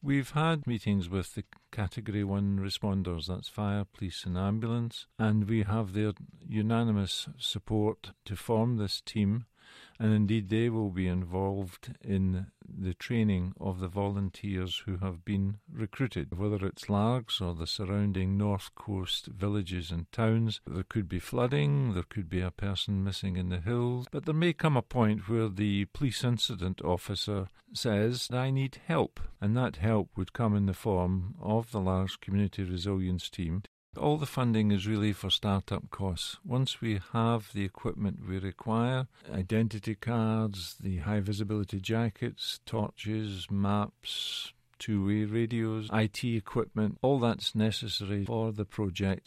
We've had meetings with the Category 1 responders, that's fire, police and ambulance, and we have their unanimous support to form this team, and indeed they will be involved in the training of the volunteers who have been recruited, whether it's Largs or the surrounding North Coast villages and towns. There could be flooding, there could be a person missing in the hills, but there may come a point where the police incident officer says, I need help, and that help would come in the form of the Largs Community Resilience Team. All the funding is really for start-up costs. Once we have the equipment we require, identity cards, the high-visibility jackets, torches, maps, two-way radios, IT equipment, all that's necessary for the project,